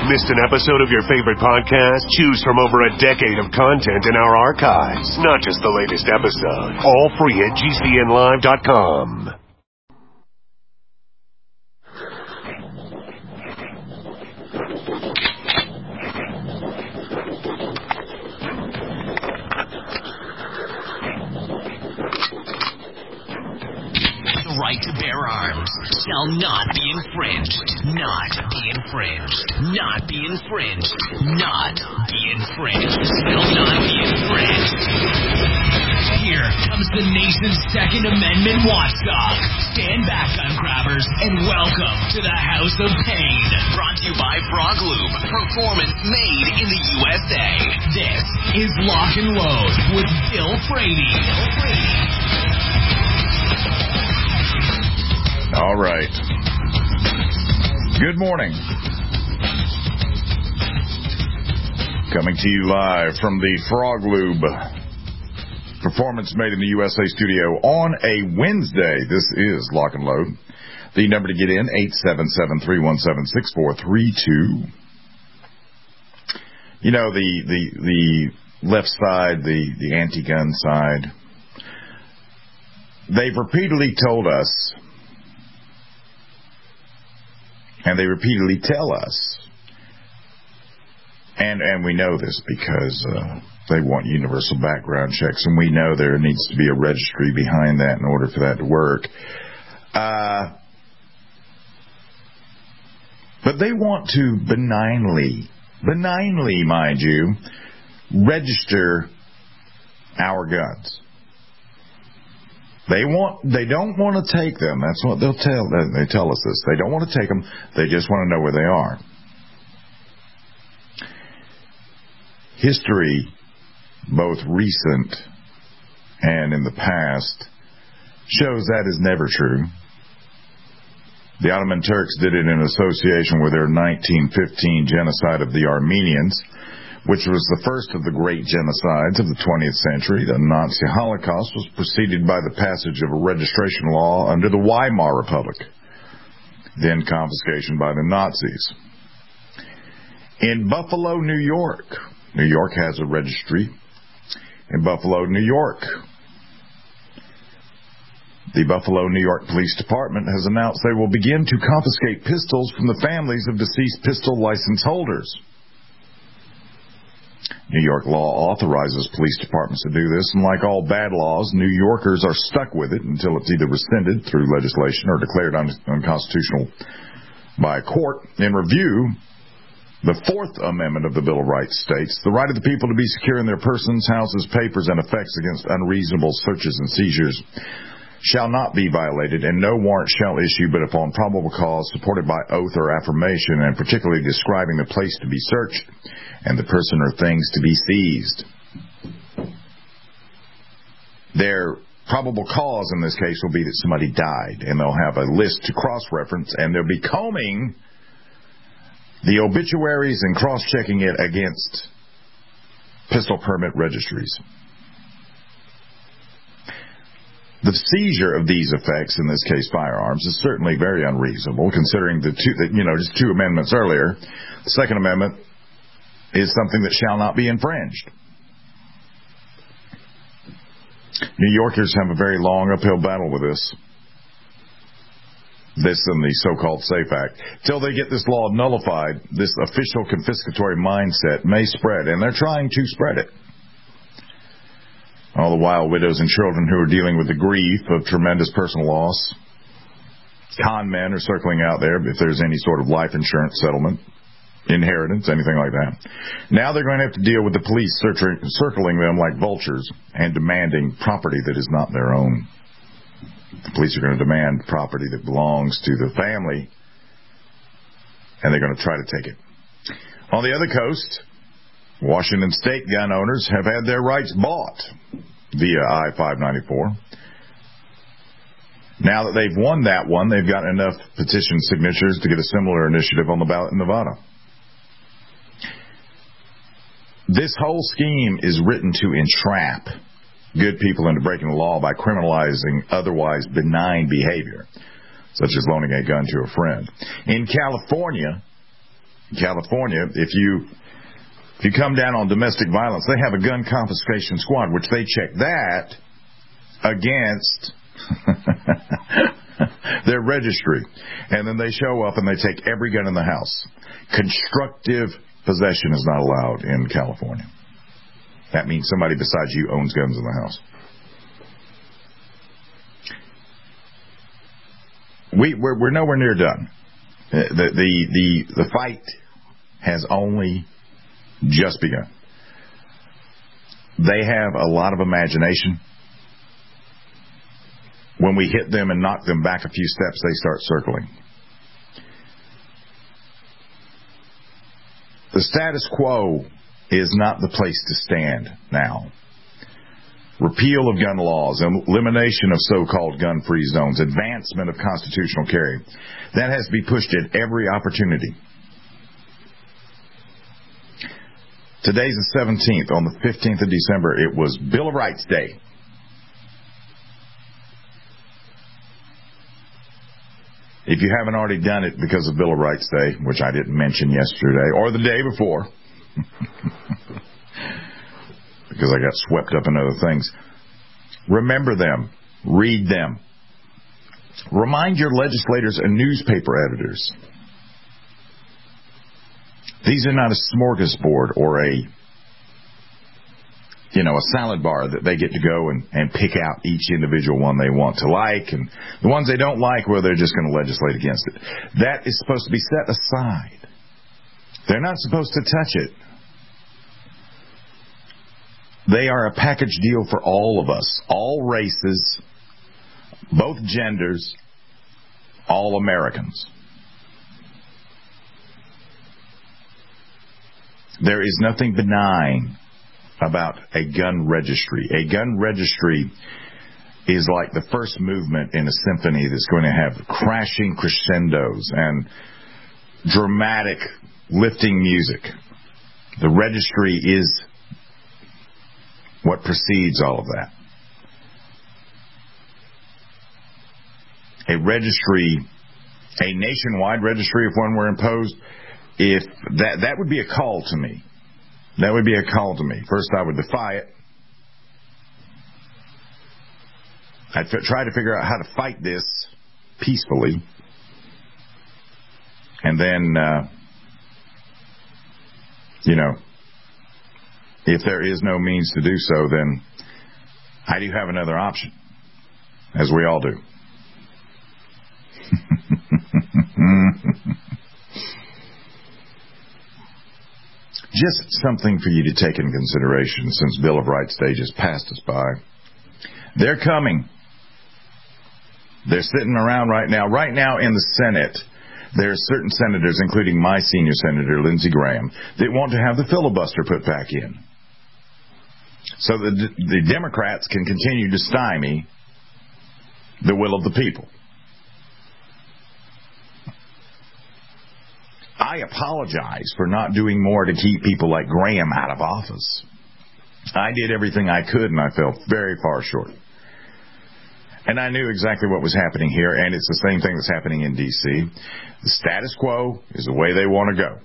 Missed an episode of your favorite podcast? Choose from over a decade of content in our archives, not just the latest episode. All free at GCNlive.com. The right to bear arms shall not be infringed. Not be infringed. Not be infringed. Not be infringed. Shall not be infringed. Here comes the nation's Second Amendment watchdog. Stand back, gun grabbers, and welcome to the House of Pain. Brought to you by Frog Lube. Performance made in the USA. This is Lock and Load with Bill Frady. All right. Good morning. Coming to you live from the Frog Lube Performance Made in the USA studio on a Wednesday. This is Lock and Load. The number to get in, 877-317-6432. You know, the left side, the anti-gun side, they've repeatedly told us, and they repeatedly tell us, and we know this because they want universal background checks, and we know there needs to be a registry behind that in order for that to work. But they want to benignly, mind you, register our guns. They don't want to take them. That's what they tell us this. They don't want to take them. They just want to know where they are. History, both recent and in the past, shows that is never true. The Ottoman Turks did it in association with their 1915 genocide of the Armenians, which was the first of the great genocides of the 20th century. The Nazi Holocaust was preceded by the passage of a registration law under the Weimar Republic, then confiscation by the Nazis. In Buffalo, New York has a registry. In Buffalo, New York, the Buffalo, New York Police Department has announced they will begin to confiscate pistols from the families of deceased pistol license holders. New York law authorizes police departments to do this, and like all bad laws, New Yorkers are stuck with it until it's either rescinded through legislation or declared unconstitutional by a court. In review, the Fourth Amendment of the Bill of Rights states, the right of the people to be secure in their persons, houses, papers, and effects against unreasonable searches and seizures shall not be violated, and no warrant shall issue but upon probable cause supported by oath or affirmation, and particularly describing the place to be searched and the person or things to be seized. Their probable cause in this case will be that somebody died, and they'll have a list to cross-reference, and they'll be combing the obituaries and cross-checking it against pistol permit registries. The seizure of these effects, in this case firearms, is certainly very unreasonable, considering just two amendments earlier. The Second Amendment is something that shall not be infringed. New Yorkers have a very long uphill battle with this. This and the so-called SAFE Act. Till they get this law nullified, this official confiscatory mindset may spread, and they're trying to spread it. All the while, widows and children who are dealing with the grief of tremendous personal loss, con men are circling out there if there's any sort of life insurance settlement, inheritance, anything like that. Now they're going to have to deal with the police circling them like vultures and demanding property that is not their own. The police are going to demand property that belongs to the family, and they're going to try to take it. On the other coast, Washington State gun owners have had their rights bought via I-594. Now that they've won that one, they've got enough petition signatures to get a similar initiative on the ballot in Nevada. This whole scheme is written to entrap good people into breaking the law by criminalizing otherwise benign behavior, such as loaning a gun to a friend. In California, California, if you come down on domestic violence, they have a gun confiscation squad, which they check that against their registry. And then they show up and they take every gun in the house. Constructive possession is not allowed in California. That means somebody besides you owns guns in the house. We're nowhere near done. The fight has only just begun. They have a lot of imagination. When we hit them and knock them back a few steps, they start circling. The status quo is not the place to stand now. Repeal of gun laws, elimination of so-called gun-free zones, advancement of constitutional carry. That has to be pushed at every opportunity. Today's the 17th. On the 15th of December, it was Bill of Rights Day. If you haven't already done it because of Bill of Rights Day, which I didn't mention yesterday, or the day before, because I got swept up in other things, remember them. Read them. Remind your legislators and newspaper editors. These are not a smorgasbord or a salad bar that they get to go and pick out each individual one they want to like, and the ones they don't like, well, they're just going to legislate against it. That is supposed to be set aside. They're not supposed to touch it. They are a package deal for all of us, all races, both genders, all Americans. There is nothing benign about a gun registry. A gun registry is like the first movement in a symphony that's going to have crashing crescendos and dramatic lifting music. The registry is what precedes all of that. A registry, a nationwide registry, if one were imposed, if that would be a call to me. That would be a call to me. First, I would defy it. I'd try to figure out how to fight this peacefully. And then, if there is no means to do so, then I do have another option, as we all do. Just something for you to take into consideration since Bill of Rights Day just passed us by. They're coming. They're sitting around right now. Right now in the Senate, there are certain senators, including my senior senator, Lindsey Graham, that want to have the filibuster put back in, so that the Democrats can continue to stymie the will of the people. I apologize for not doing more to keep people like Graham out of office. I did everything I could, and I fell very far short. And I knew exactly what was happening here, and it's the same thing that's happening in D.C. The status quo is the way they want to go.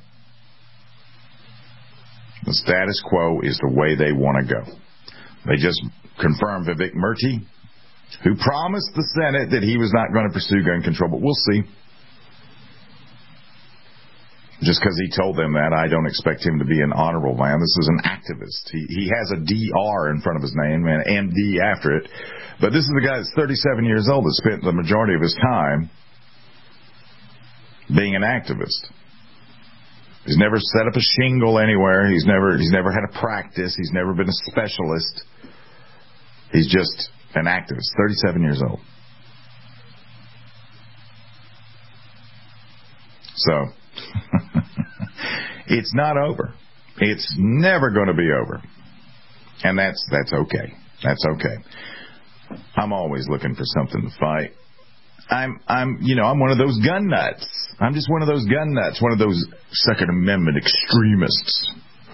The status quo is the way they want to go. They just confirmed Vivek Murthy, who promised the Senate that he was not going to pursue gun control, but we'll see. Just because he told them that, I don't expect him to be an honorable man. This is an activist. He has a DR in front of his name and MD after it. But this is the guy that's 37 years old that spent the majority of his time being an activist. He's never set up a shingle anywhere. He's never had a practice. He's never been a specialist. He's just an activist, 37 years old. So, it's not over. It's never going to be over. And that's okay. That's okay. I'm always looking for something to fight. I'm one of those gun nuts. I'm just one of those gun nuts, one of those Second Amendment extremists.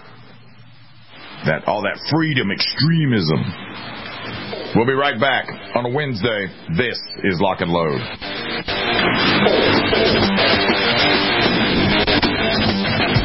All that freedom extremism. We'll be right back on a Wednesday. This is Lock and Load.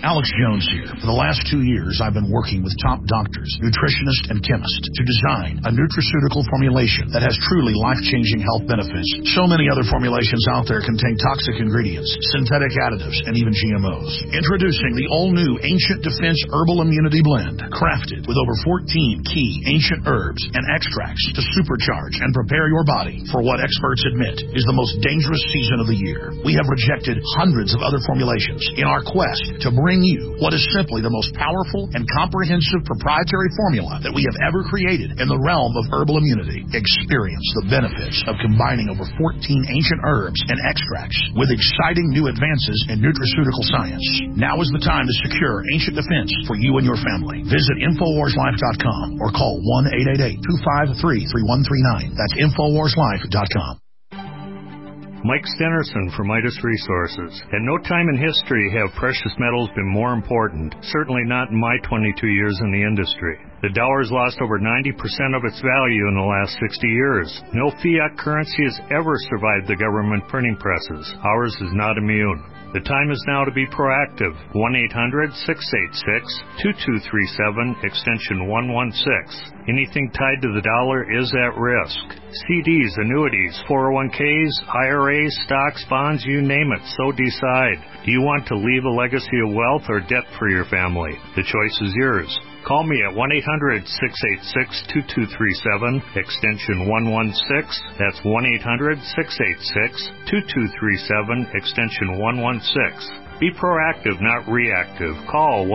Alex Jones here. For the last 2 years, I've been working with top doctors, nutritionists, and chemists to design a nutraceutical formulation that has truly life-changing health benefits. So many other formulations out there contain toxic ingredients, synthetic additives, and even GMOs. Introducing the all-new Ancient Defense Herbal Immunity Blend, crafted with over 14 key ancient herbs and extracts to supercharge and prepare your body for what experts admit is the most dangerous season of the year. We have rejected hundreds of other formulations in our quest to bring you what is simply the most powerful and comprehensive proprietary formula that we have ever created in the realm of herbal immunity. Experience the benefits of combining over 14 ancient herbs and extracts with exciting new advances in nutraceutical science. Now is the time to secure Ancient Defense for you and your family. Visit InfoWarsLife.com or call 1-888-253-3139. That's InfoWarsLife.com. Mike Stenerson for Midas Resources. At no time in history have precious metals been more important, certainly not in my 22 years in the industry. The dollar has lost over 90% of its value in the last 60 years. No fiat currency has ever survived the government printing presses. Ours is not immune. The time is now to be proactive. 1-800-686-2237, extension 116. Anything tied to the dollar is at risk. CDs, annuities, 401ks, IRAs, stocks, bonds, you name it, so decide. Do you want to leave a legacy of wealth or debt for your family? The choice is yours. Call me at 1-800-686-2237, extension 116. That's 1-800-686-2237, extension 116. Be proactive, not reactive. Call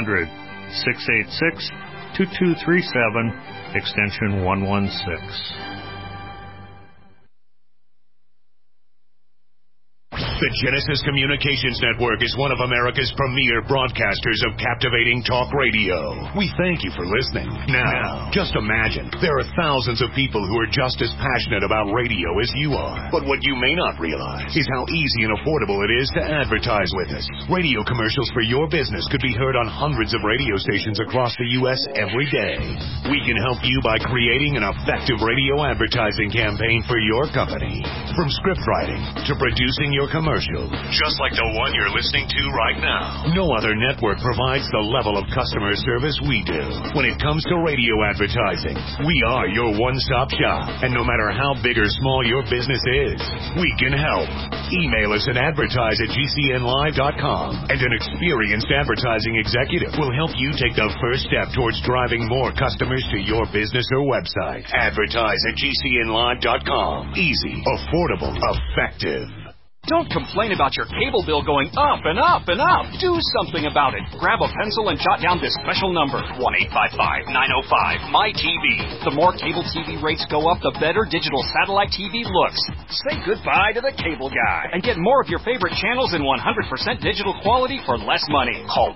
1-800-686-2237, extension 116. The Genesis Communications Network is one of America's premier broadcasters of captivating talk radio. We thank you for listening. Now, just imagine, there are thousands of people who are just as passionate about radio as you are. But what you may not realize is how easy and affordable it is to advertise with us. Radio commercials for your business could be heard on hundreds of radio stations across the U.S. every day. We can help you by creating an effective radio advertising campaign for your company. From script writing to producing your commercial, just like the one you're listening to right now. No other network provides the level of customer service we do. When it comes to radio advertising, we are your one-stop shop. And no matter how big or small your business is, we can help. Email us at advertise@gcnlive.com, and an experienced advertising executive will help you take the first step towards driving more customers to your business or website. Advertise@gcnlive.com. Easy, affordable, effective. Don't complain about your cable bill going up and up and up. Do something about it. Grab a pencil and jot down this special number, 1-855-905-MY-TV. The more cable TV rates go up, the better digital satellite TV looks. Say goodbye to the cable guy and get more of your favorite channels in 100% digital quality for less money. Call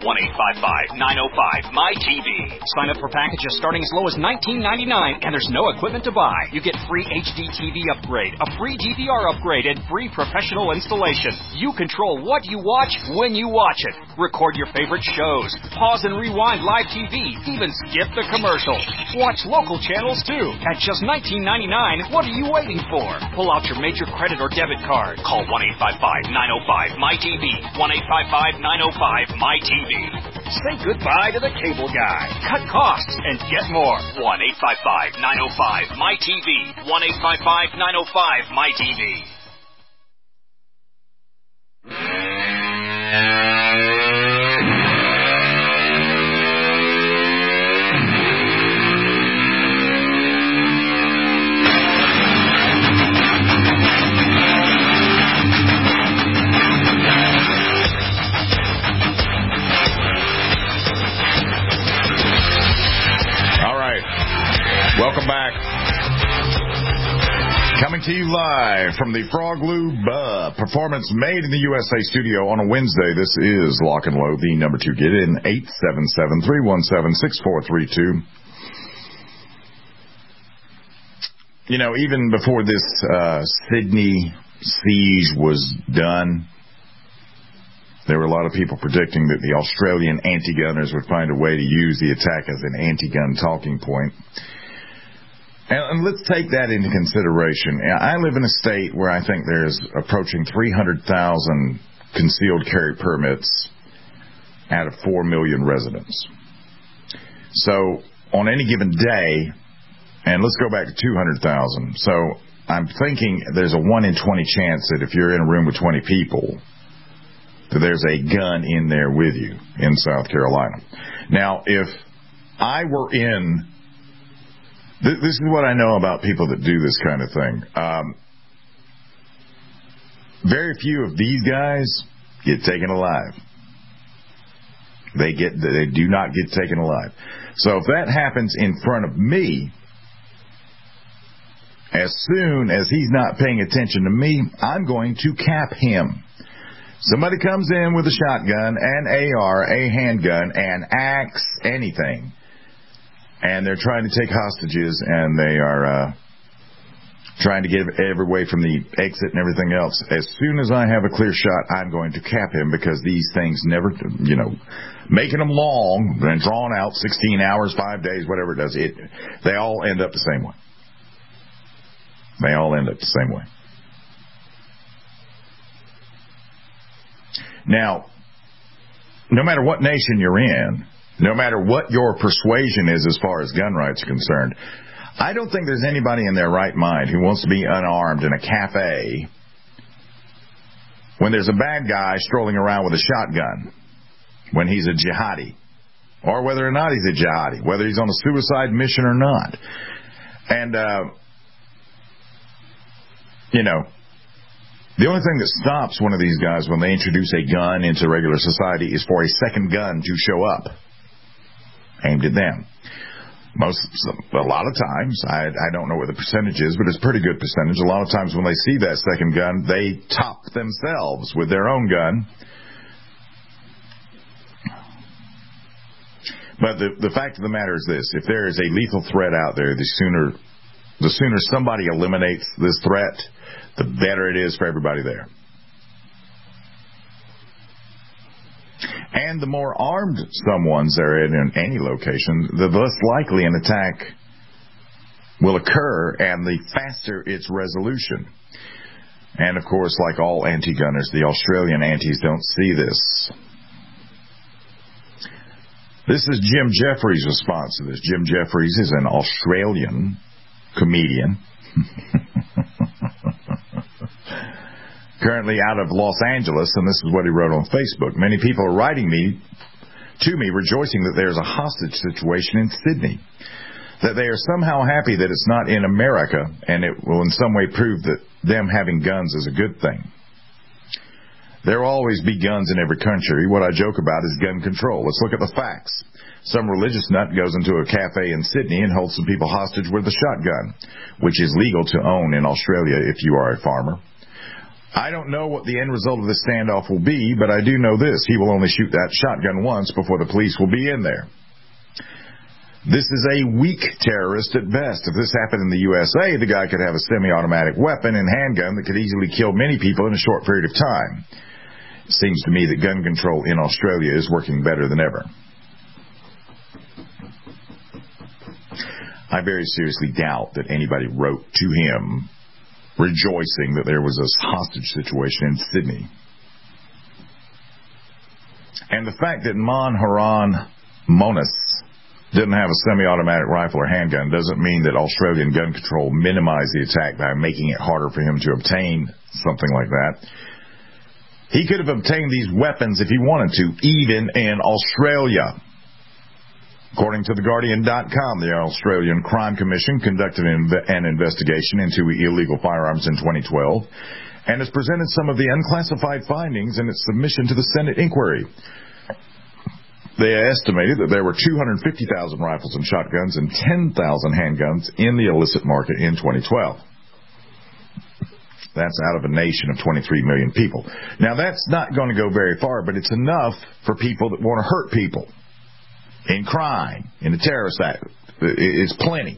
1-855-905-MY-TV. Sign up for packages starting as low as $19.99, and there's no equipment to buy. You get free HD TV upgrade, a free DVR upgrade, and free professional installation. You control what you watch when you watch it. Record your favorite shows. Pause and rewind live TV. Even skip the commercials. Watch local channels too. At just $19.99, what are you waiting for? Pull out your major credit or debit card. Call 1-855-905-MY-TV. 1-855-905-MY-TV. Say goodbye to the cable guy. Cut costs and get more. 1-855-905-MY-TV. 1-855-905-MY-TV. All right. Welcome back. Coming to you live from the Frog Lube Performance Made in the USA studio on a Wednesday. This is Lock and Load, the number 2 get in, 877-317-6432. You know, even before this Sydney siege was done, there were a lot of people predicting that the Australian anti-gunners would find a way to use the attack as an anti-gun talking point. And let's take that into consideration. I live in a state where I think there's approaching 300,000 concealed carry permits out of 4 million residents. So on any given day, and let's go back to 200,000. So I'm thinking there's a 1 in 20 chance that if you're in a room with 20 people, that there's a gun in there with you in South Carolina. Now, if I were in, this is what I know about people that do this kind of thing. Very few of these guys get taken alive. They do not get taken alive. So if that happens in front of me, as soon as he's not paying attention to me, I'm going to cap him. Somebody comes in with a shotgun, an AR, a handgun, an axe, anything, and they're trying to take hostages, and they are trying to get away from the exit and everything else. As soon as I have a clear shot, I'm going to cap him, because these things never, making them long and drawn out, 16 hours, 5 days, whatever it does, they all end up the same way. They all end up the same way. Now, no matter what nation you're in, no matter what your persuasion is as far as gun rights are concerned, I don't think there's anybody in their right mind who wants to be unarmed in a cafe when there's a bad guy strolling around with a shotgun, when he's a jihadi, or whether or not he's a jihadi, whether he's on a suicide mission or not. And, the only thing that stops one of these guys when they introduce a gun into regular society is for a second gun to show up aimed at them. A lot of times, I don't know what the percentage is, but it's a pretty good percentage. A lot of times when they see that second gun, they top themselves with their own gun. But the fact of the matter is this: if there is a lethal threat out there, the sooner somebody eliminates this threat, the better it is for everybody there. And the more armed someone's there in any location, the less likely an attack will occur, and the faster its resolution. And, of course, like all anti-gunners, the Australian antis don't see this. This is Jim Jeffries' response to this. Jim Jeffries is an Australian comedian. Currently out of Los Angeles, and this is what he wrote on Facebook. Many people are writing to me rejoicing that there's a hostage situation in Sydney, that they are somehow happy that it's not in America, and it will in some way prove that them having guns is a good thing. There will always be guns in every country. What I joke about is gun control. Let's look at the facts. Some religious nut goes into a cafe in Sydney and holds some people hostage with a shotgun, which is legal to own in Australia if you are a farmer. I don't know what the end result of this standoff will be, but I do know this: he will only shoot that shotgun once before the police will be in there. This is a weak terrorist at best. If this happened in the USA, the guy could have a semi-automatic weapon and handgun that could easily kill many people in a short period of time. It seems to me that gun control in Australia is working better than ever. I very seriously doubt that anybody wrote to him rejoicing that there was a hostage situation in Sydney. And the fact that Monharan Monas didn't have a semi-automatic rifle or handgun doesn't mean that Australian gun control minimized the attack by making it harder for him to obtain something like that. He could have obtained these weapons if he wanted to, even in Australia. According to TheGuardian.com, the Australian Crime Commission conducted an investigation into illegal firearms in 2012 and has presented some of the unclassified findings in its submission to the Senate inquiry. They estimated that there were 250,000 rifles and shotguns and 10,000 handguns in the illicit market in 2012. That's out of a nation of 23 million people. Now, that's not going to go very far, but it's enough for people that want to hurt people. In crime, in the terrorist act, it's plenty.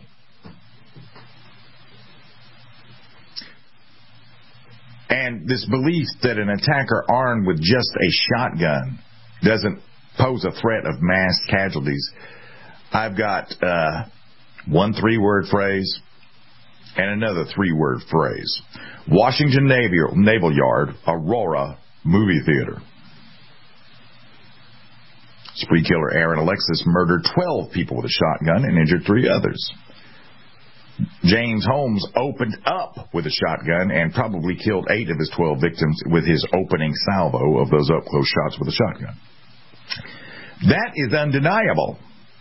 And this belief that an attacker armed with just a shotgun doesn't pose a threat of mass casualties. I've got one 3-word phrase and another 3-word phrase. Washington Naval Yard, Aurora Movie Theater. Spree killer Aaron Alexis murdered 12 people with a shotgun and injured 3 others. James Holmes opened up with a shotgun and probably killed 8 of his 12 victims with his opening salvo of those up-close shots with a shotgun. That is undeniable.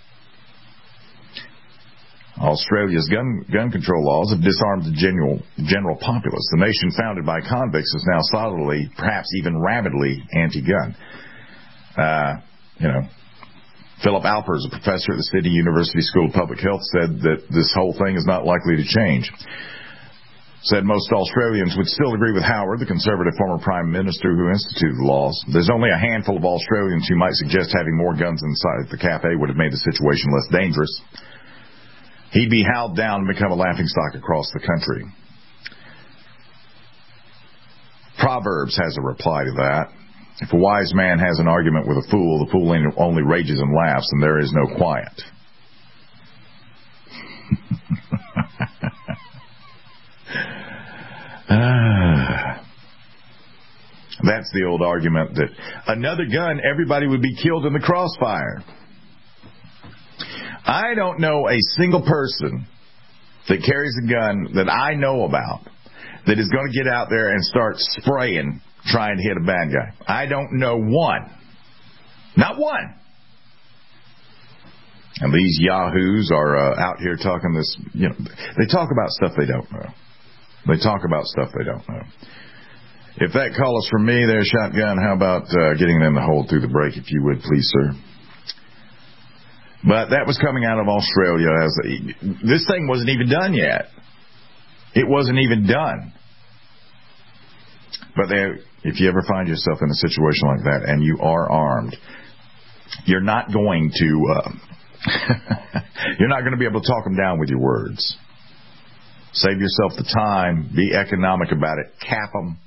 Australia's gun control laws have disarmed the general populace. The nation founded by convicts is now solidly, perhaps even rabidly, anti-gun. Philip Alpers, a professor at the Sydney University School of Public Health, said that this whole thing is not likely to change. Said most Australians would still agree with Howard, the conservative former prime minister who instituted the laws. There's only a handful of Australians who might suggest having more guns inside the cafe would have made the situation less dangerous. He'd be howled down and become a laughingstock across the country. Proverbs has a reply to that. If a wise man has an argument with a fool, the fool only rages and laughs, and there is no quiet. That's the old argument that another gun, everybody would be killed in the crossfire. I don't know a single person that carries a gun that I know about that is going to get out there and start spraying trying to hit a bad guy. I don't know one. Not one. And these yahoos are out here talking this, they talk about stuff they don't know. They talk about stuff they don't know. If that call is from me there, Shotgun, how about getting them to hold through the break, if you would, please, sir? But that was coming out of Australia. This thing wasn't even done yet. It wasn't even done. But if you ever find yourself in a situation like that and you are armed, you're not going to you're not going to be able to talk them down with your words. Save yourself the time. Be economic about it. Cap them.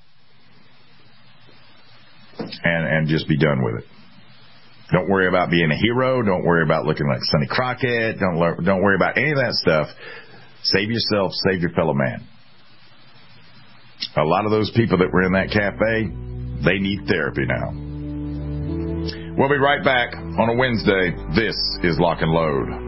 And just be done with it. Don't worry about being a hero. Don't worry about looking like Sonny Crockett. Don't worry about any of that stuff. Save yourself. Save your fellow man. A lot of those people that were in that cafe, they need therapy now. We'll be right back on a Wednesday. This is Lock and Load.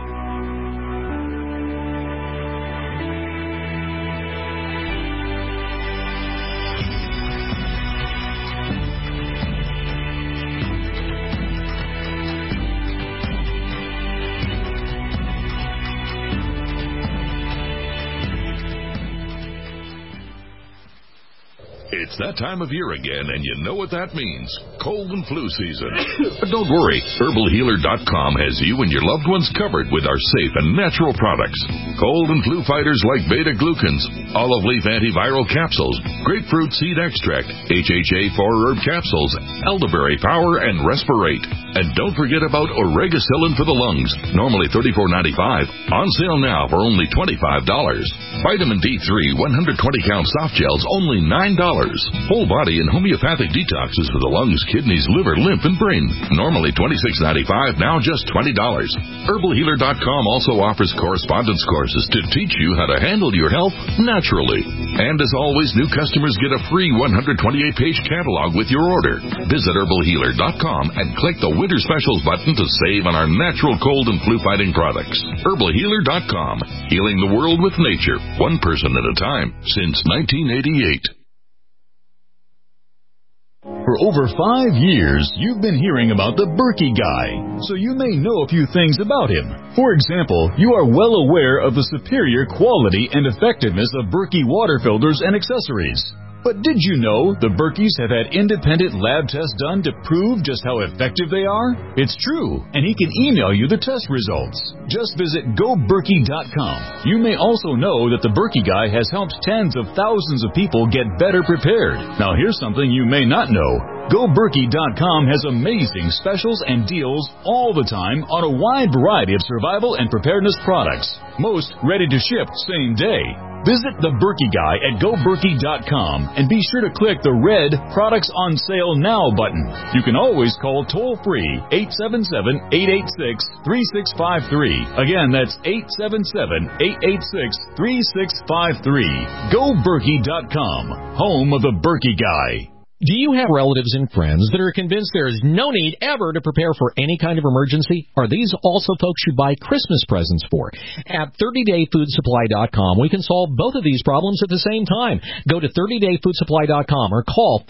It's that time of year again, and you know what that means. Cold and flu season. But don't worry. HerbalHealer.com has you and your loved ones covered with our safe and natural products. Cold and flu fighters like beta-glucans, olive leaf antiviral capsules, grapefruit seed extract, HHA 4-herb capsules, elderberry power, and respirate. And don't forget about Oregacillin for the lungs, normally $34.95, on sale now for only $25. Vitamin D3 120-count soft gels, only $9. Whole body and homeopathic detoxes for the lungs, kidneys, liver, lymph, and brain. Normally $26.95, now just $20. HerbalHealer.com also offers correspondence courses to teach you how to handle your health naturally. And as always, new customers get a free 128-page catalog with your order. Visit HerbalHealer.com and click the Winter Specials button to save on our natural cold and flu-fighting products. HerbalHealer.com, healing the world with nature, one person at a time, since 1988. For over 5 years, you've been hearing about the Berkey Guy, so you may know a few things about him. For example, you are well aware of the superior quality and effectiveness of Berkey water filters and accessories. But did you know the Berkeys have had independent lab tests done to prove just how effective they are? It's true, and he can email you the test results. Just visit GoBerkey.com. You may also know that the Berkey Guy has helped tens of thousands of people get better prepared. Now here's something you may not know. GoBerkey.com has amazing specials and deals all the time on a wide variety of survival and preparedness products. Most ready to ship same day. Visit the Berkey Guy at GoBerkey.com and be sure to click the red Products on Sale Now button. You can always call toll-free 877-886-3653. Again, that's 877-886-3653. GoBerkey.com, home of the Berkey Guy. Do you have relatives and friends that are convinced there is no need ever to prepare for any kind of emergency? Are these also folks you buy Christmas presents for? At 30dayfoodsupply.com, we can solve both of these problems at the same time. Go to 30dayfoodsupply.com or call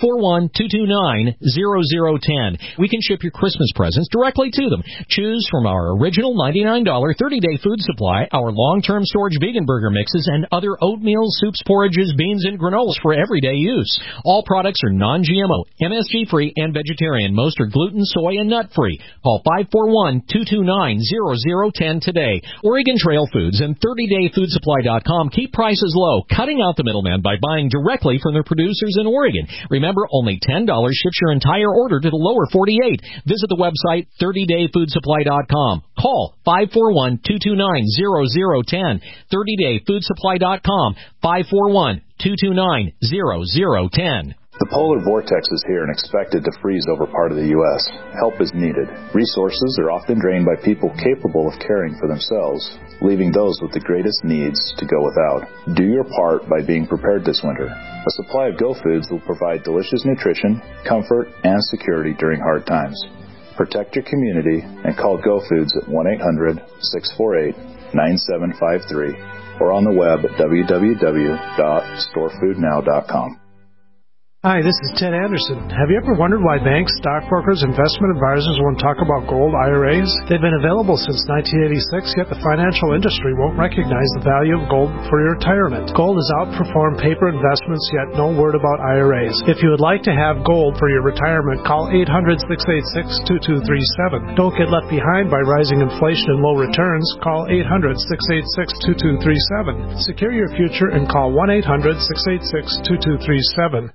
541-229-0010. We can ship your Christmas presents directly to them. Choose from our original $99 30-day food supply, our long-term storage vegan burger mixes, and other oatmeal, soups, porridges, beans, and granolas for everyday use. All products are non-GMO, MSG-free, and vegetarian. Most are gluten, soy, and nut-free. Call 541-229-0010 today. Oregon Trail Foods and 30dayfoodsupply.com keep prices low, cutting out the middleman by buying directly from their producers in Oregon. Remember, only $10 ships your entire order to the lower 48. Visit the website 30dayfoodsupply.com. Call 541-229-0010. 30dayfoodsupply.com. 541-229-0010. The polar vortex is here and expected to freeze over part of the U.S. Help is needed. Resources are often drained by people capable of caring for themselves, leaving those with the greatest needs to go without. Do your part by being prepared this winter. A supply of Go Foods will provide delicious nutrition, comfort, and security during hard times. Protect your community and call Go Foods at 1-800-648-9753 or on the web at www.storefoodnow.com. Hi, this is Ted Anderson. Have you ever wondered why banks, stockbrokers, investment advisors won't talk about gold IRAs? They've been available since 1986, yet the financial industry won't recognize the value of gold for your retirement. Gold has outperformed paper investments, yet no word about IRAs. If you would like to have gold for your retirement, call 800-686-2237. Don't get left behind by rising inflation and low returns. Call 800-686-2237. Secure your future and call 1-800-686-2237.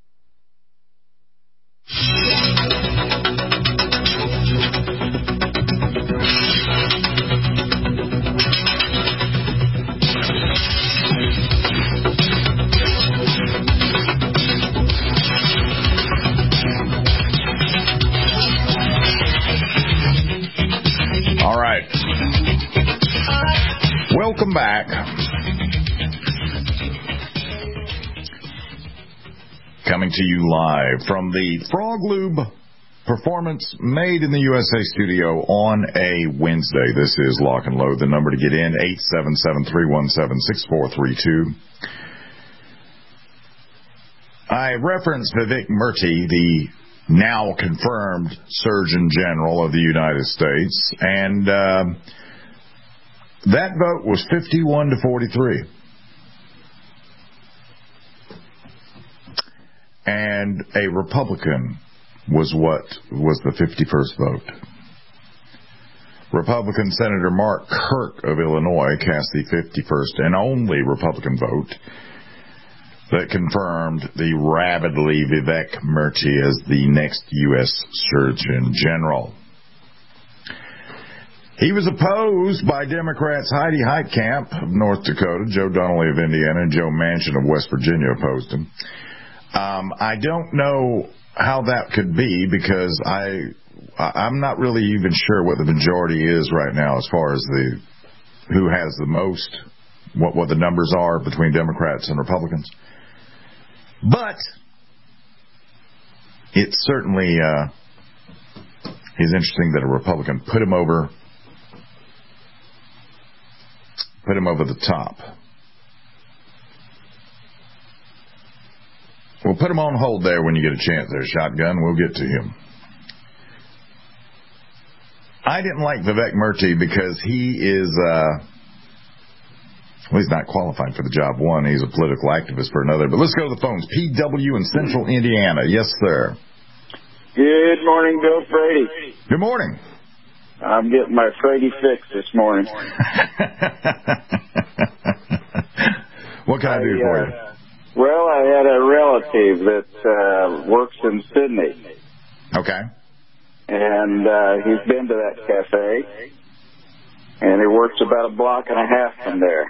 All right. Welcome back. Coming to you live from the Frog Lube Performance Made in the USA studio on a Wednesday. This is Lock and Load. The number to get in, 877-317-6432. I referenced Vivek Murthy, the now confirmed Surgeon General of the United States, and that vote was 51-43. And a Republican was the 51st vote. Republican Senator Mark Kirk of Illinois cast the 51st and only Republican vote that confirmed the rabidly Vivek Murthy as the next U.S. Surgeon General. He was opposed by Democrats Heidi Heitkamp of North Dakota, Joe Donnelly of Indiana, and Joe Manchin of West Virginia opposed him. I don't know how that could be because I'm not really even sure what the majority is right now as far as who has the most, what the numbers are between Democrats and Republicans. But it certainly is interesting that a Republican put him over the top. We'll put him on hold there when you get a chance there, Shotgun. We'll get to him. I didn't like Vivek Murthy because he is, he's not qualified for the job. One, he's a political activist for another. But let's go to the phones. PW in Central Indiana. Yes, sir. Good morning, Bill Frady. Good morning. I'm getting my Frady fix this morning. What can I do for you? Well, I had a relative that works in Sydney. Okay. And he's been to that cafe, and he works about a block and a half from there.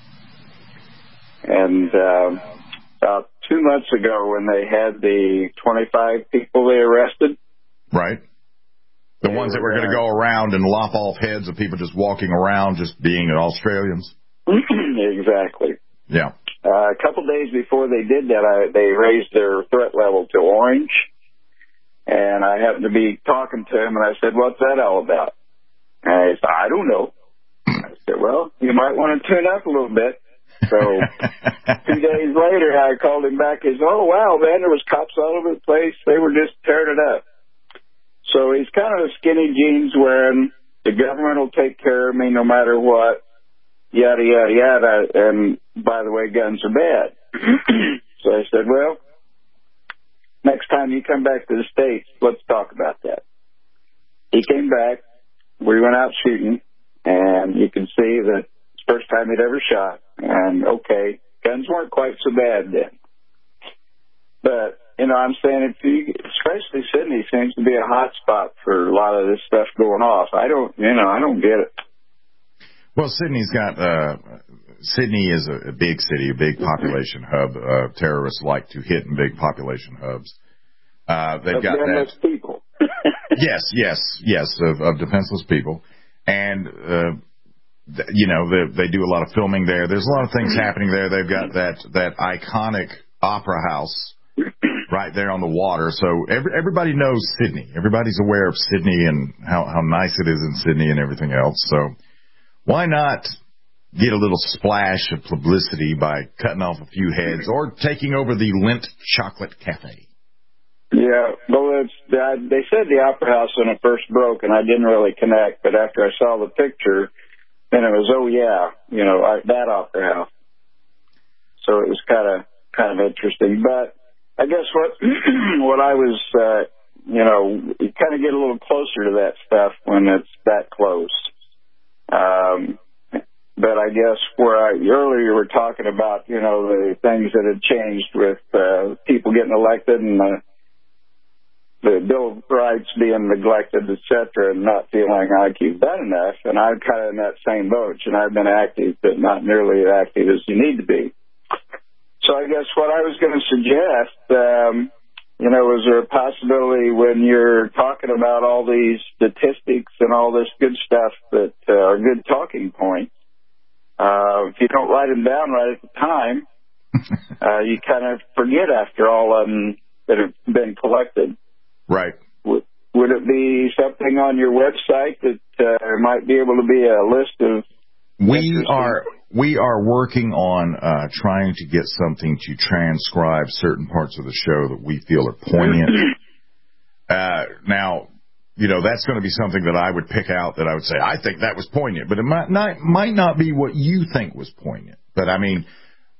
And about 2 months ago when they had the 25 people they arrested. Right. The ones that were going to go around and lop off heads of people just walking around, just being Australians. Exactly. Yeah. A couple days before they did that, they raised their threat level to orange. And I happened to be talking to him, and I said, what's that all about? And he said, I don't know. I said, well, you might want to tune up a little bit. So 2 days later, I called him back. He said, oh, wow, man, there was cops all over the place. They were just tearing it up. So he's kind of a skinny jeans wearing, the government will take care of me no matter what, yada, yada, yada. And by the way, guns are bad. So I said, well, next time you come back to the States, let's talk about that. He came back. We went out shooting, and you can see that it's the first time he'd ever shot. And, okay, guns weren't quite so bad then. But, I'm saying, especially Sydney seems to be a hot spot for a lot of this stuff going off. I don't get it. Well, Sydney is a big city, a big population hub. Terrorists like to hit in big population hubs. They've got that. People. yes, of defenseless people. And, they do a lot of filming there. There's a lot of things happening there. They've got that iconic opera house right there on the water. So everybody knows Sydney. Everybody's aware of Sydney and how nice it is in Sydney and everything else. So why not get a little splash of publicity by cutting off a few heads or taking over the Lindt Chocolate Cafe? Yeah, well, they said the Opera House when it first broke, and I didn't really connect. But after I saw the picture, then it was, that Opera House. So it was kind of interesting. But I guess what I was, you kind of get a little closer to that stuff when it's that close. But I guess earlier you were talking about, the things that had changed with people getting elected and the Bill of Rights being neglected, et cetera, and not feeling like you've done enough. And I'm kind of in that same boat. And I've been active, but not nearly as active as you need to be. So I guess what I was going to suggest, is there a possibility when you're talking about all these statistics and all this good stuff that are good talking points, if you don't write them down right at the time, you kind of forget after all of them that have been collected. Right. Would it be something on your website that might be able to be a list of? We are working on trying to get something to transcribe certain parts of the show that we feel are poignant. Now, that's going to be something that I would pick out that I would say, I think that was poignant, but it might not be what you think was poignant. But I mean,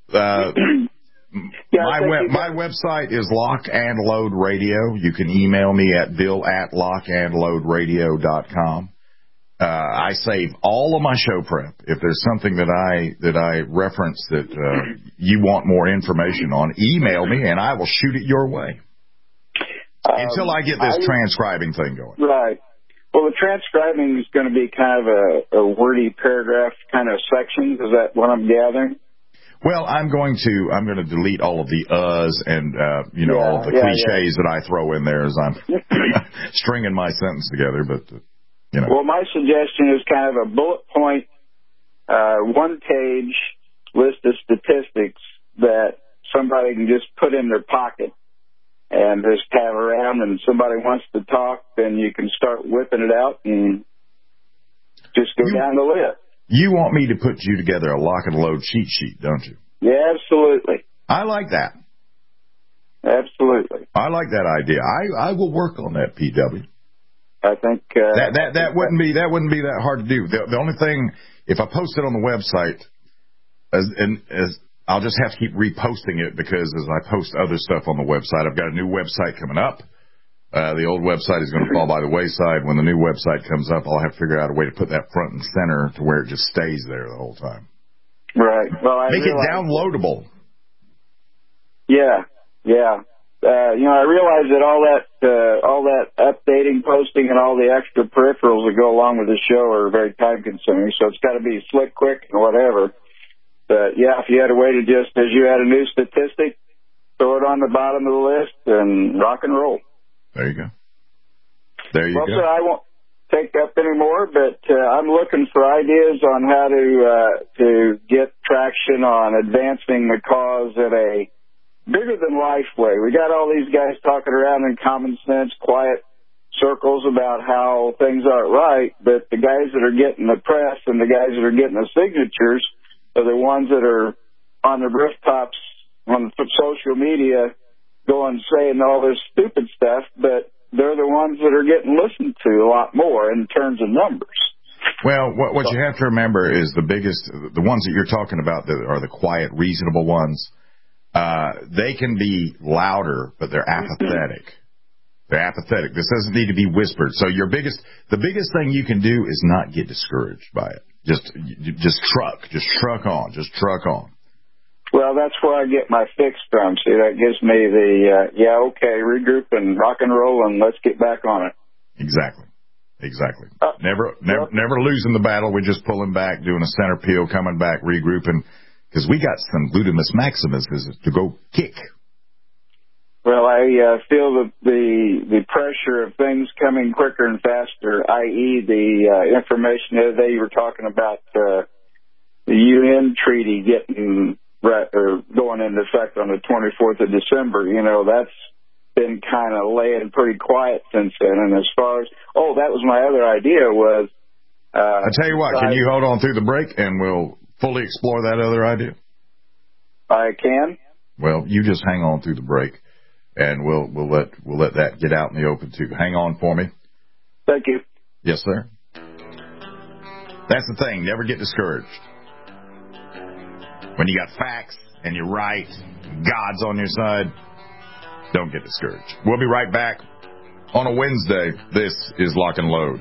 my website is Lock and Load Radio. You can email me at bill@lockandloadradio.com. I save all of my show prep. If there's something that I reference that you want more information on, email me and I will shoot it your way. Until I get this transcribing thing going. Right. Well, the transcribing is going to be kind of a wordy paragraph kind of section. Is that what I'm gathering? Well, I'm going to delete all of the uhs and all of the cliches that I throw in there as I'm stringing my sentence together. But Well, my suggestion is kind of a bullet point, one-page list of statistics that somebody can just put in their pocket and just have around. And somebody wants to talk, then you can start whipping it out and just go down the list. You want me to put you together a lock and load cheat sheet, don't you? Yeah, absolutely. I like that. Absolutely. I like that idea. I will work on that, PW. I think that wouldn't be that hard to do. The only thing, if I post it on the website, as I'll just have to keep reposting it because as I post other stuff on the website, I've got a new website coming up. The old website is going to fall by the wayside. When the new website comes up, I'll have to figure out a way to put that front and center to where it just stays there the whole time. Right. Well, Make it downloadable. Yeah. I realize that all that updating, posting, and all the extra peripherals that go along with the show are very time consuming. So it's got to be slick, quick, and whatever. But yeah, if you had a way to just, as you had a new statistic, throw it on the bottom of the list and rock and roll. There you go. Well, sir, I won't take up anymore, but I'm looking for ideas on how to get traction on advancing the cause at a bigger-than-life way. We got all these guys talking around in common sense, quiet circles about how things aren't right, but the guys that are getting the press and the guys that are getting the signatures are the ones that are on the rooftops on social media going saying all this stupid stuff, but they're the ones that are getting listened to a lot more in terms of numbers. Well, what you have to remember is the ones that you're talking about that are the quiet, reasonable ones, they can be louder, but they're apathetic. They're apathetic. This doesn't need to be whispered. So the biggest thing you can do is not get discouraged by it. Just truck on. Well, that's where I get my fix from. See, that gives me the, regroup and rock and roll and let's get back on it. Exactly. Never losing the battle. We're just pulling back, doing a center peel, coming back, regrouping, because we got some gluteus maximus to go kick. Well, I feel the pressure of things coming quicker and faster, i.e. the information the other day you were talking about the UN treaty going into effect on the 24th of December. You know, that's been kind of laying pretty quiet since then. And as far as, that was my other idea was... I tell you what, can you hold on through the break and we'll fully explore that other idea? I can. Well, you just hang on through the break. And we'll let that get out in the open too. Hang on for me. Thank you. Yes, sir. That's the thing. Never get discouraged. When you got facts and you're right, God's on your side, don't get discouraged. We'll be right back on a Wednesday. This is Lock and Load.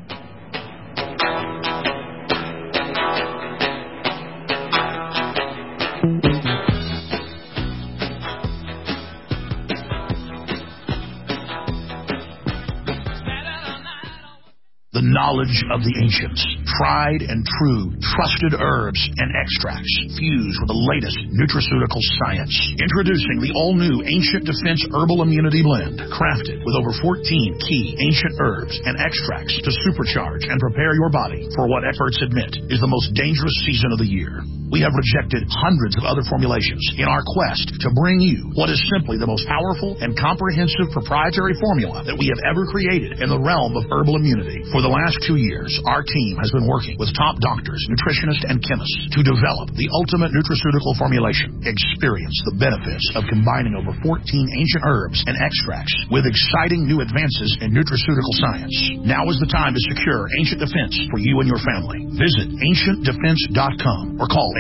The knowledge of the ancients, tried and true, trusted herbs and extracts fused with the latest nutraceutical science. Introducing the all-new Ancient Defense Herbal Immunity Blend, crafted with over 14 key ancient herbs and extracts to supercharge and prepare your body for what experts admit is the most dangerous season of the year. We have rejected hundreds of other formulations in our quest to bring you what is simply the most powerful and comprehensive proprietary formula that we have ever created in the realm of herbal immunity. For the last 2 years, our team has been working with top doctors, nutritionists, and chemists to develop the ultimate nutraceutical formulation. Experience the benefits of combining over 14 ancient herbs and extracts with exciting new advances in nutraceutical science. Now is the time to secure Ancient Defense for you and your family. Visit ancientdefense.com or call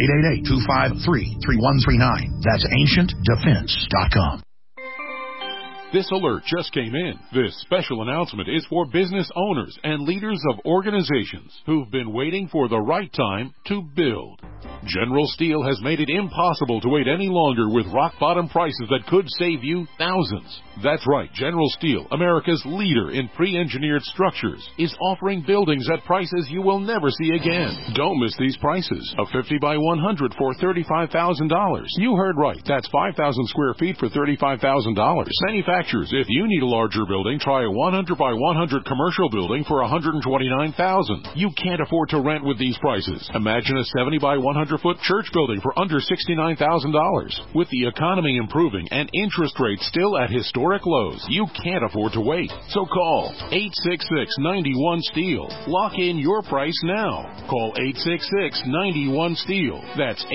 888-253-3139. That's ancientdefense.com. This alert just came in. This special announcement is for business owners and leaders of organizations who've been waiting for the right time to build. General Steel has made it impossible to wait any longer with rock-bottom prices that could save you thousands. That's right, General Steel, America's leader in pre-engineered structures, is offering buildings at prices you will never see again. Don't miss these prices. A 50 by 100 for $35,000. You heard right. That's 5,000 square feet for $35,000. Manufacturers, if you need a larger building, try a 100 by 100 commercial building for $129,000. You can't afford to rent with these prices. Imagine a 70 by 100-foot church building for under $69,000. With the economy improving and interest rates still at historic lows, you can't afford to wait. So call 866-91-STEEL. Lock in your price now. Call 866-91-STEEL. That's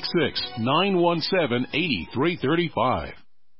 866-917-8335.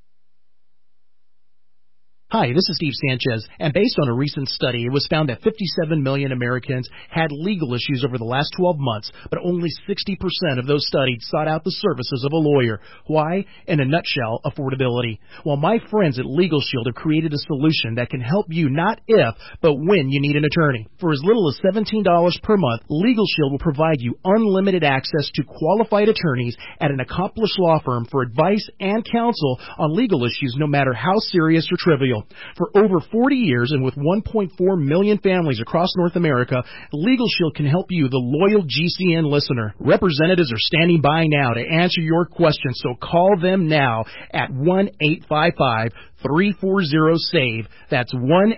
Hi, this is Steve Sanchez, and based on a recent study, it was found that 57 million Americans had legal issues over the last 12 months, but only 60% of those studied sought out the services of a lawyer. Why? In a nutshell, affordability. Well, my friends at Legal Shield have created a solution that can help you not if, but when you need an attorney. For as little as $17 per month, Legal Shield will provide you unlimited access to qualified attorneys at an accomplished law firm for advice and counsel on legal issues no matter how serious or trivial. Shield. For over 40 years and with 1.4 million families across North America, Legal Shield can help you, the loyal GCN listener. Representatives are standing by now to answer your questions, so call them now at 1-855-340-SAVE. That's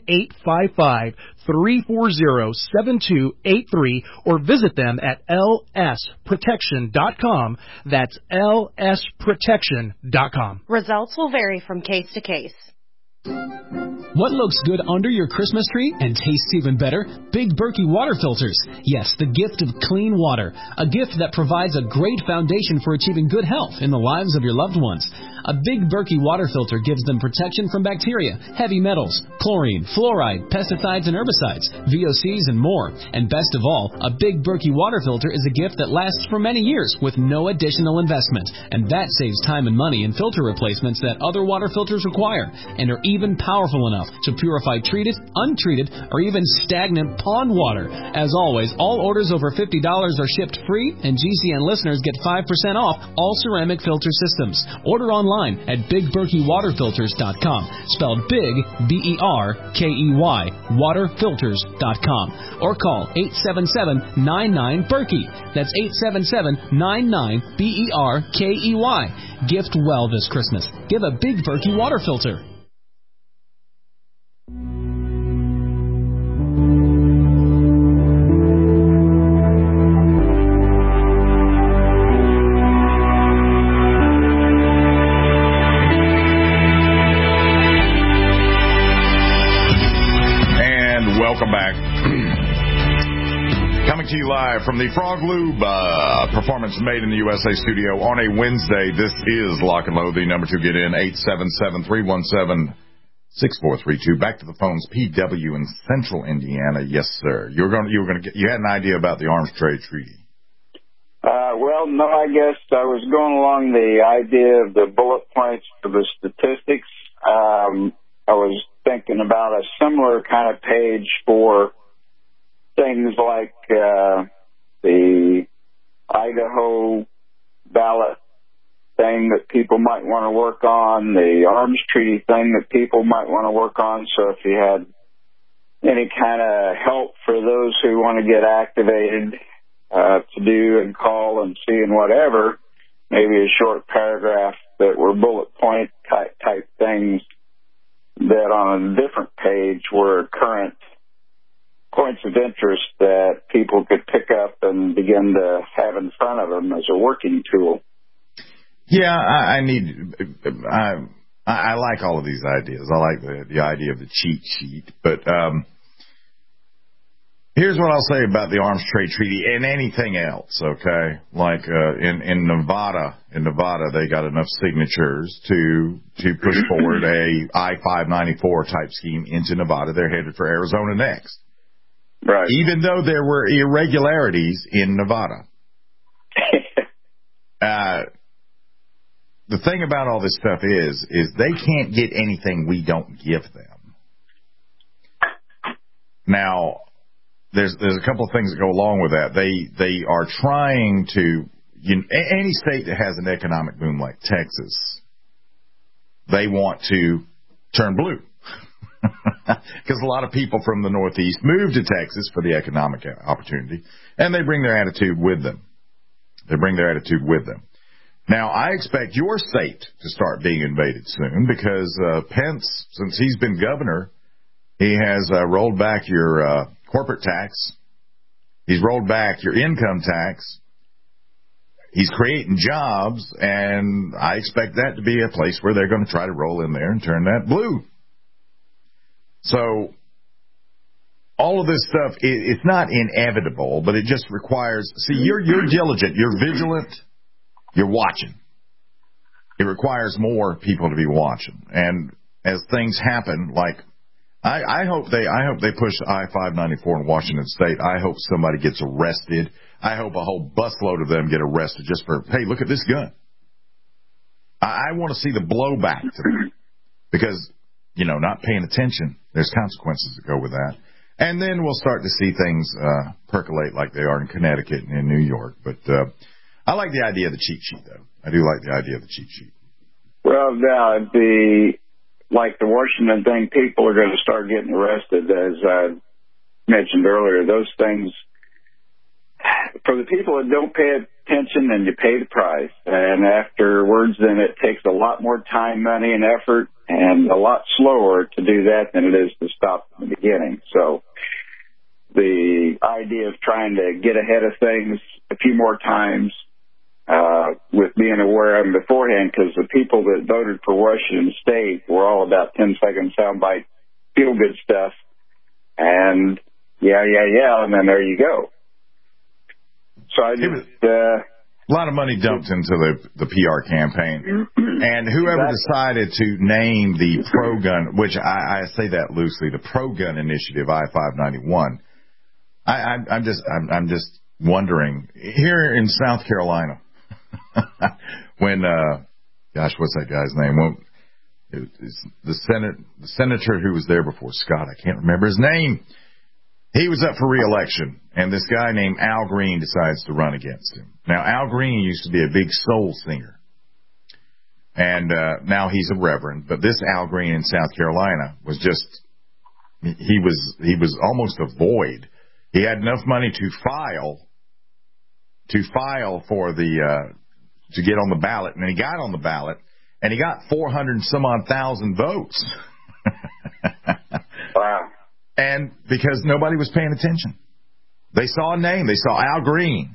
1-855-340-7283, or visit them at lsprotection.com. That's lsprotection.com. Results will vary from case to case. What looks good under your Christmas tree and tastes even better? Big Berkey water filters. Yes, the gift of clean water. A gift that provides a great foundation for achieving good health in the lives of your loved ones. A Big Berkey water filter gives them protection from bacteria, heavy metals, chlorine, fluoride, pesticides and herbicides, VOCs, and more. And best of all, a Big Berkey water filter is a gift that lasts for many years with no additional investment. And that saves time and money in filter replacements that other water filters require, and are even powerful enough to purify treated, untreated, or even stagnant pond water. As always, all orders over $50 are shipped free, and GCN listeners get 5% off all ceramic filter systems. Order online at BigBerkeyWaterFilters.com, spelled Big, B-E-R-K-E-Y, waterfilters.com, or call 877-99-BERKEY. That's 877-99-BERKEY. Gift well this Christmas. Give a Big Berkey water filter. Welcome back. Coming to you live from the Frog Lube Performance Made in the USA studio on a Wednesday. This is Lock and Load. The number to get in, 877-317-6432. Back to the phones, PW in Central Indiana. Yes, sir. You had an idea about the Arms Trade Treaty. Well, no, I guess I was going along the idea of the bullet points for the statistics. I was thinking about a similar kind of page for things like the Idaho ballot thing that people might want to work on, the arms treaty thing that people might want to work on. So if you had any kind of help for those who want to get activated to do and call and see and whatever, maybe a short paragraph that were bullet point type things that on a different page were current points of interest that people could pick up and begin to have in front of them as a working tool. Yeah, I like all of these ideas. I like the idea of the cheat sheet. But here's what I'll say about the Arms Trade Treaty and anything else, okay? Like in Nevada, they got enough signatures to push forward a I-594 type scheme into Nevada. They're headed for Arizona next. Right. Even though there were irregularities in Nevada. The thing about all this stuff is they can't get anything we don't give them. Now, there's a couple of things that go along with that. They are trying to, any state that has an economic boom like Texas, they want to turn blue. Because a lot of people from the Northeast move to Texas for the economic opportunity, and they bring their attitude with them. Now, I expect your state to start being invaded soon because Pence, since he's been governor, he has rolled back your corporate tax. He's rolled back your income tax. He's creating jobs, and I expect that to be a place where they're going to try to roll in there and turn that blue. So all of this stuff, it's not inevitable, but it just requires, see, you're diligent, you're vigilant, you're watching. It requires more people to be watching. And as things happen, like I hope they push I-594 in Washington State. I hope somebody gets arrested. I hope a whole busload of them get arrested just for, hey, look at this gun. I want to see the blowback to them because, not paying attention, there's consequences that go with that. And then we'll start to see things percolate like they are in Connecticut and in New York. But I like the idea of the cheat sheet, though. I do like the idea of the cheat sheet. Well, now, like the Washington thing, people are going to start getting arrested, as I mentioned earlier. Those things, for the people that don't pay attention, then you pay the price. And afterwards, then it takes a lot more time, money, and effort, and a lot slower to do that than it is to stop in the beginning. So the idea of trying to get ahead of things a few more times, with being aware of them beforehand, because the people that voted for Washington State were all about 10-second soundbite, feel-good stuff, and and then there you go. So I just... a lot of money dumped into the PR campaign. And whoever decided to name the pro-gun, which I say that loosely, the pro-gun initiative, I-591, I'm just wondering, here in South Carolina, when, what's that guy's name? Well, it's the senator who was there before Scott. I can't remember his name. He was up for re-election, and this guy named Al Green decides to run against him. Now, Al Green used to be a big soul singer, and now he's a reverend. But this Al Green in South Carolina was just, he was almost a void. He had enough money to file for to get on the ballot, and then he got on the ballot, and he got 400 and some odd thousand votes. Wow. And because nobody was paying attention. They saw a name. They saw Al Green.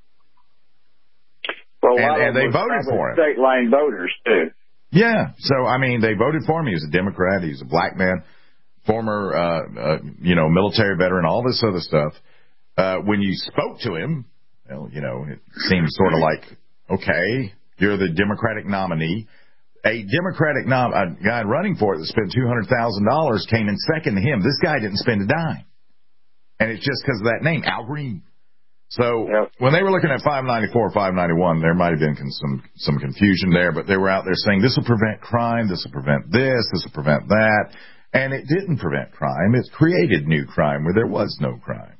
Well, and they voted for him. State line voters, too. Yeah. So, I mean, they voted for him. He was a Democrat. He was a black man, former, military veteran, all this other stuff. When you spoke to him, well, it seemed sort of like, okay, you're the Democratic nominee. A Democratic guy running for it that spent $200,000 came in second to him. This guy didn't spend a dime. And it's just because of that name, Al Green. So when they were looking at 594, 591, there might have been some confusion there, but they were out there saying this will prevent crime, this will prevent this will prevent that. And it didn't prevent crime. It created new crime where there was no crime.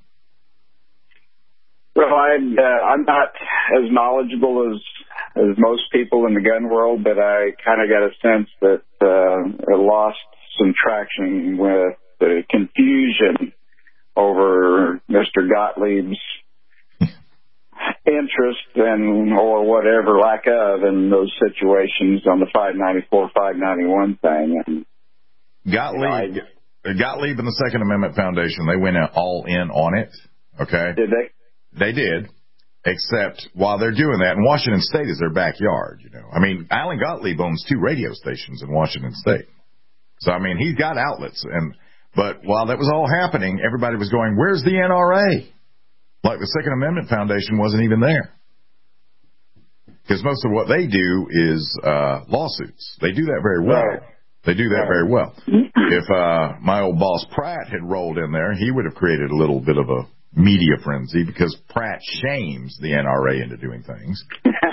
Well, I'm not as knowledgeable as most people in the gun world, but I kind of got a sense that it lost some traction with the confusion over Mr. Gottlieb's interest or whatever lack of in those situations on the 594, 591 thing. And, Gottlieb and the Second Amendment Foundation, they went all in on it. Okay. Did they? They did, except while they're doing that, and Washington State is their backyard, I mean, Alan Gottlieb owns 2 radio stations in Washington State. So, I mean, he's got outlets. But while that was all happening, everybody was going, where's the NRA? Like the Second Amendment Foundation wasn't even there. Because most of what they do is lawsuits. They do that very well. Right. They do that very well. If my old boss Pratt had rolled in there, he would have created a little bit of a media frenzy because Pratt shames the NRA into doing things.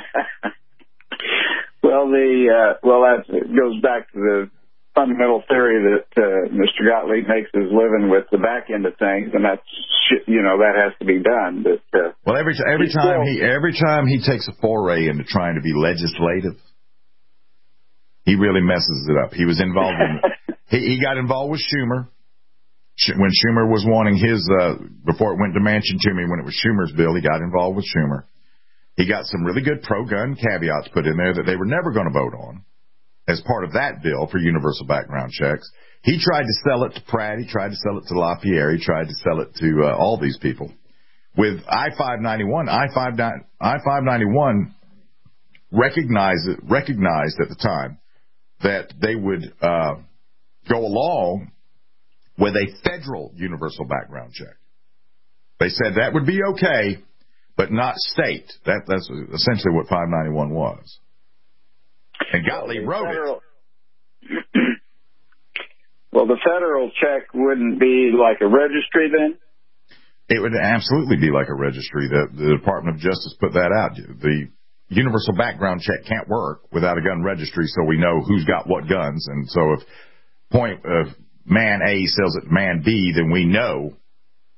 That goes back to the fundamental theory that Mr. Gottlieb makes his living with the back end of things, and that's that has to be done. But every time he takes a foray into trying to be legislative, he really messes it up. He was involved he got involved with Schumer. When Schumer was wanting his, before it went to Manchin-Toomey, when it was Schumer's bill, he got involved with Schumer. He got some really good pro-gun caveats put in there that they were never going to vote on as part of that bill for universal background checks. He tried to sell it to Pratt. He tried to sell it to LaPierre. He tried to sell it to all these people. With I-591, I-591 recognized at the time that they would go along with a federal universal background check. They said that would be okay, but not state. That's essentially what 591 was. And Gottlieb wrote it. Well, the federal check wouldn't be like a registry then? It would absolutely be like a registry. The Department of Justice put that out. The universal background check can't work without a gun registry, so we know who's got what guns. And so if man A sells it to man B, then we know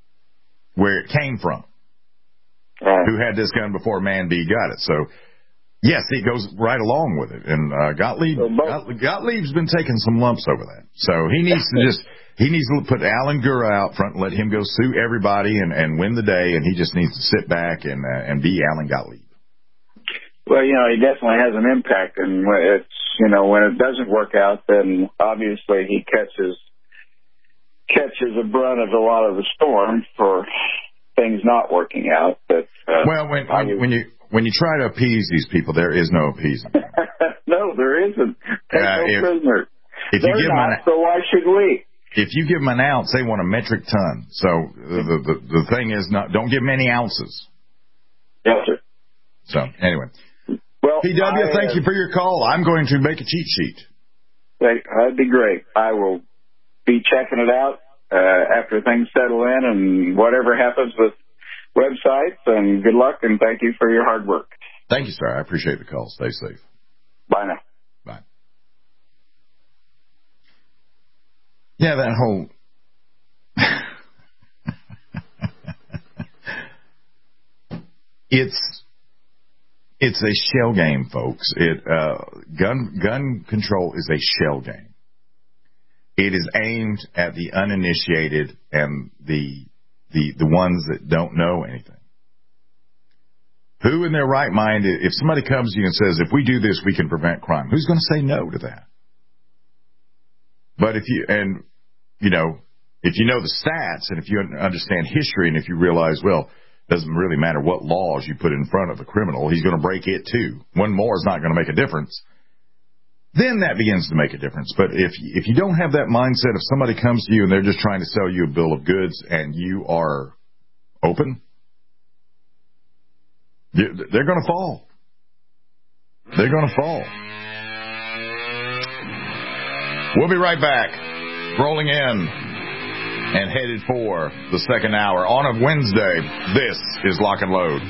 where it came from. Who had this gun before man B got it. So Yes, he goes right along with it. And Gottlieb's been taking some lumps over that. So he needs to put Alan Gura out front and let him go sue everybody and win the day, and he just needs to sit back and be Alan Gottlieb. Well, he definitely has an impact, and when it doesn't work out, then obviously he catches the brunt of a lot of the storm for things not working out. But when you try to appease these people, there is no appeasing. No, there isn't. Take no prisoner. So why should we? If you give them an ounce, they want a metric ton. So the thing is, don't give them any ounces. Yes, sir. So anyway, well, PW, thank you for your call. I'm going to make a cheat sheet. That'd be great. I will be checking it out after things settle in, and whatever happens with websites, and good luck, and thank you for your hard work. Thank you, sir. I appreciate the call. Stay safe. Bye now. Bye. Yeah, that whole... It's a shell game, folks. Gun control is a shell game. It is aimed at the uninitiated and the ones that don't know anything. Who in their right mind, if somebody comes to you and says, if we do this, we can prevent crime, who's going to say no to that? But if you know the stats, and if you understand history, and if you realize, well, it doesn't really matter what laws you put in front of a criminal, he's going to break it too. One more is not going to make a difference. Then that begins to make a difference. But if you don't have that mindset, if somebody comes to you and they're just trying to sell you a bill of goods and you are open, they're going to fall. They're going to fall. We'll be right back. Rolling in and headed for the second hour on a Wednesday. This is Lock and Load.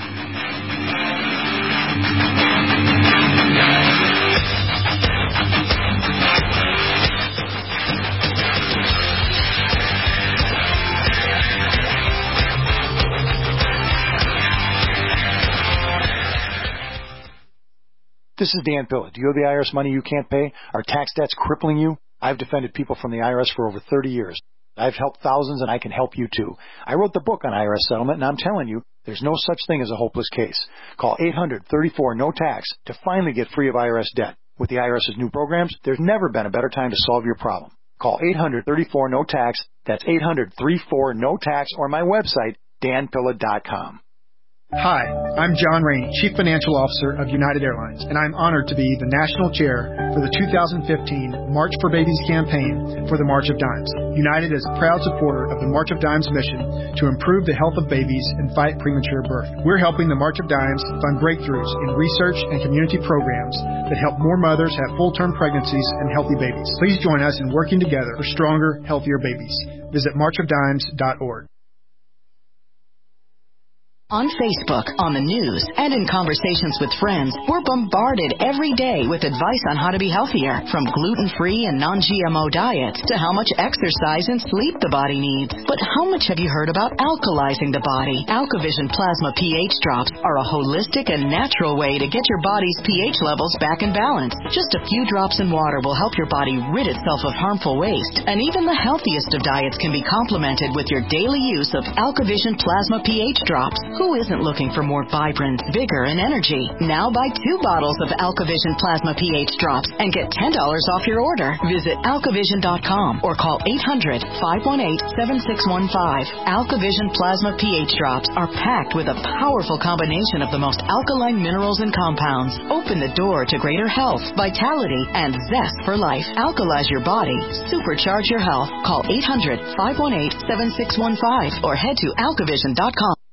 This is Dan Pilla. Do you owe the IRS money you can't pay? Are tax debts crippling you? I've defended people from the IRS for over 30 years. I've helped thousands, and I can help you too. I wrote the book on IRS settlement, and I'm telling you, there's no such thing as a hopeless case. Call 800-34-NO-TAX to finally get free of IRS debt. With the IRS's new programs, there's never been a better time to solve your problem. Call 800-34-NO-TAX. That's 800-34-NO-TAX, or my website, danpilla.com. Hi, I'm John Rainey, Chief Financial Officer of United Airlines, and I'm honored to be the National Chair for the 2015 March for Babies campaign for the March of Dimes. United is a proud supporter of the March of Dimes mission to improve the health of babies and fight premature birth. We're helping the March of Dimes fund breakthroughs in research and community programs that help more mothers have full-term pregnancies and healthy babies. Please join us in working together for stronger, healthier babies. Visit marchofdimes.org. On Facebook, on the news, and in conversations with friends, we're bombarded every day with advice on how to be healthier, from gluten-free and non-GMO diets to how much exercise and sleep the body needs. But how much have you heard about alkalizing the body? AlkaVision Plasma pH drops are a holistic and natural way to get your body's pH levels back in balance. Just a few drops in water will help your body rid itself of harmful waste, and even the healthiest of diets can be complemented with your daily use of AlkaVision Plasma pH drops. Who isn't looking for more vibrance, vigor, and energy? Now buy 2 bottles of AlkaVision Plasma pH drops and get $10 off your order. Visit alkavision.com or call 800-518-7615. AlkaVision Plasma pH drops are packed with a powerful combination of the most alkaline minerals and compounds. Open the door to greater health, vitality, and zest for life. Alkalize your body. Supercharge your health. Call 800-518-7615 or head to alkavision.com.